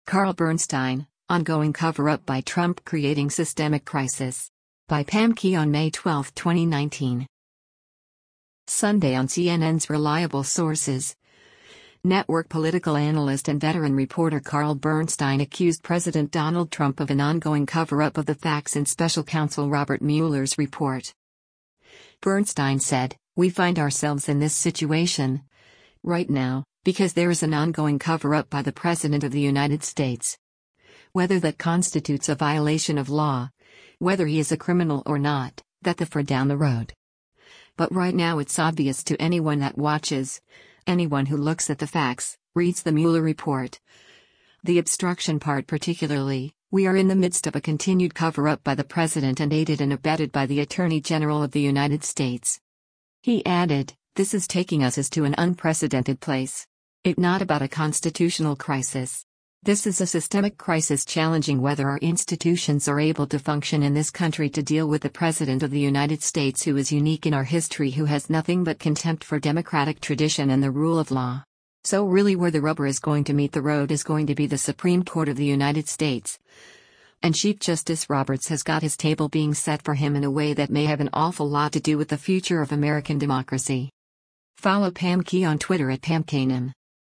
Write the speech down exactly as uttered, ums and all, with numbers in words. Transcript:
Carl Bernstein, Ongoing Cover-Up by Trump Creating Systemic Crisis. By Pam Key on May twelfth, twenty nineteen. Sunday on C N N's Reliable Sources. Network political analyst and veteran reporter Carl Bernstein accused President Donald Trump of an ongoing cover-up of the facts in Special Counsel Robert Mueller's report. Bernstein said, "We find ourselves in this situation right now because there is an ongoing cover-up by the President of the United States. Whether that constitutes a violation of law, whether he is a criminal or not, that's for down the road. But right now it's obvious to anyone that watches, anyone who looks at the facts, reads the Mueller report. The obstruction part particularly, we are in the midst of a continued cover-up by the President and aided and abetted by the Attorney General of the United States." He added, "This is taking us as to an unprecedented place. It's not about a constitutional crisis. This is a systemic crisis challenging whether our institutions are able to function in this country to deal with the President of the United States who is unique in our history, who has nothing but contempt for democratic tradition and the rule of law. So really where the rubber is going to meet the road is going to be the Supreme Court of the United States. And Chief Justice Roberts has got his table being set for him in a way that may have an awful lot to do with the future of American democracy." Follow Pam Key on Twitter at Pam Keenan.